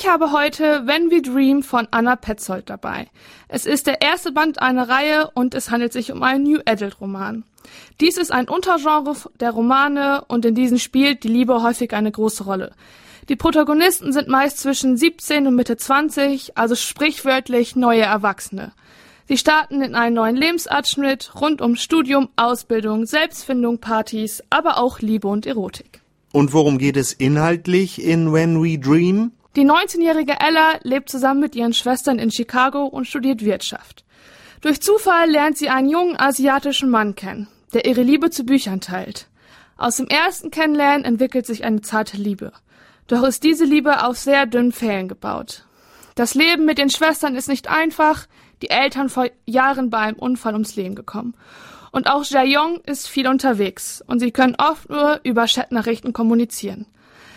Ich habe heute When We Dream von Anna Petzold dabei. Es ist der erste Band einer Reihe und es handelt sich um einen New Adult Roman. Dies ist ein Untergenre der Romane und in diesen spielt die Liebe häufig eine große Rolle. Die Protagonisten sind meist zwischen 17 und Mitte 20, also sprichwörtlich neue Erwachsene. Sie starten in einen neuen Lebensabschnitt rund um Studium, Ausbildung, Selbstfindung, Partys, aber auch Liebe und Erotik. Und worum geht es inhaltlich in When We Dream? Die 19-jährige Ella lebt zusammen mit ihren Schwestern in Chicago und studiert Wirtschaft. Durch Zufall lernt sie einen jungen asiatischen Mann kennen, der ihre Liebe zu Büchern teilt. Aus dem ersten Kennenlernen entwickelt sich eine zarte Liebe. Doch ist diese Liebe auf sehr dünnen Pfählen gebaut. Das Leben mit den Schwestern ist nicht einfach, die Eltern vor Jahren bei einem Unfall ums Leben gekommen. Und auch Jae-young ist viel unterwegs und sie können oft nur über Chatnachrichten kommunizieren.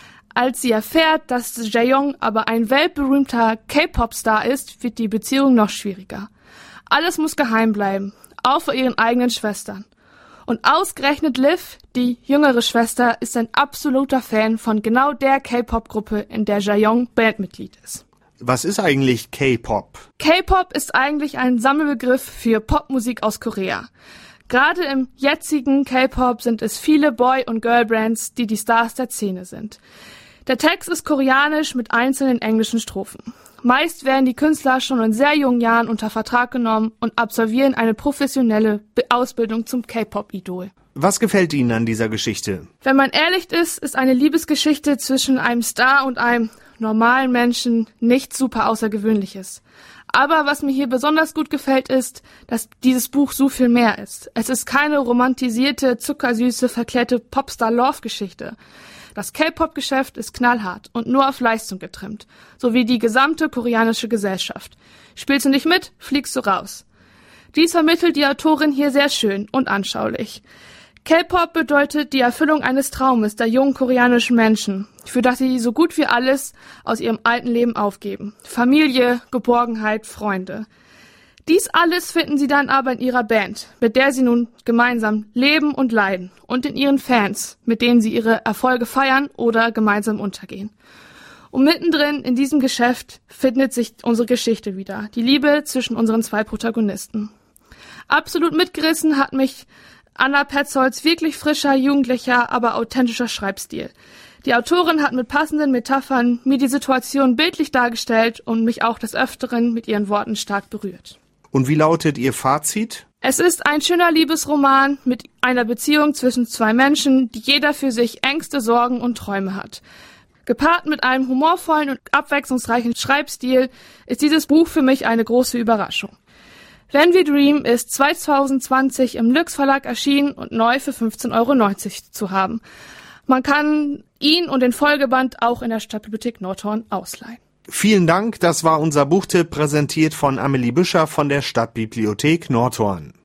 Als sie erfährt, dass Jae-young aber ein weltberühmter K-Pop-Star ist, wird die Beziehung noch schwieriger. Alles muss geheim bleiben, auch vor ihren eigenen Schwestern. Und ausgerechnet Liv, die jüngere Schwester, ist ein absoluter Fan von genau der K-Pop-Gruppe, in der Jae-young Bandmitglied ist. Was ist eigentlich K-Pop? K-Pop ist eigentlich ein Sammelbegriff für Popmusik aus Korea. Gerade im jetzigen K-Pop sind es viele Boy- und Girl-Bands, die Stars der Szene sind. Der Text ist koreanisch mit einzelnen englischen Strophen. Meist werden die Künstler schon in sehr jungen Jahren unter Vertrag genommen und absolvieren eine professionelle Ausbildung zum K-Pop-Idol. Was gefällt Ihnen an dieser Geschichte? Wenn man ehrlich ist eine Liebesgeschichte zwischen einem Star und einem normalen Menschen nichts super Außergewöhnliches. Aber was mir hier besonders gut gefällt, ist, dass dieses Buch so viel mehr ist. Es ist keine romantisierte, zuckersüße, verklärte Popstar-Love-Geschichte. Das K-Pop-Geschäft ist knallhart und nur auf Leistung getrimmt, so wie die gesamte koreanische Gesellschaft. Spielst du nicht mit, fliegst du raus. Dies vermittelt die Autorin hier sehr schön und anschaulich. K-Pop bedeutet die Erfüllung eines Traumes der jungen koreanischen Menschen, für das sie so gut wie alles aus ihrem alten Leben aufgeben. Familie, Geborgenheit, Freunde. Dies alles finden sie dann aber in ihrer Band, mit der sie nun gemeinsam leben und leiden, und in ihren Fans, mit denen sie ihre Erfolge feiern oder gemeinsam untergehen. Und mittendrin in diesem Geschäft findet sich unsere Geschichte wieder, die Liebe zwischen unseren zwei Protagonisten. Absolut mitgerissen hat mich Anna Petzolds wirklich frischer, jugendlicher, aber authentischer Schreibstil. Die Autorin hat mit passenden Metaphern mir die Situation bildlich dargestellt und mich auch des Öfteren mit ihren Worten stark berührt. Und wie lautet Ihr Fazit? Es ist ein schöner Liebesroman mit einer Beziehung zwischen zwei Menschen, die jeder für sich Ängste, Sorgen und Träume hat. Gepaart mit einem humorvollen und abwechslungsreichen Schreibstil ist dieses Buch für mich eine große Überraschung. When We Dream ist 2020 im Lüx Verlag erschienen und neu für 15,90 € zu haben. Man kann ihn und den Folgeband auch in der Stadtbibliothek Nordhorn ausleihen. Vielen Dank, das war unser Buchtipp, präsentiert von Amelie Büscher von der Stadtbibliothek Nordhorn.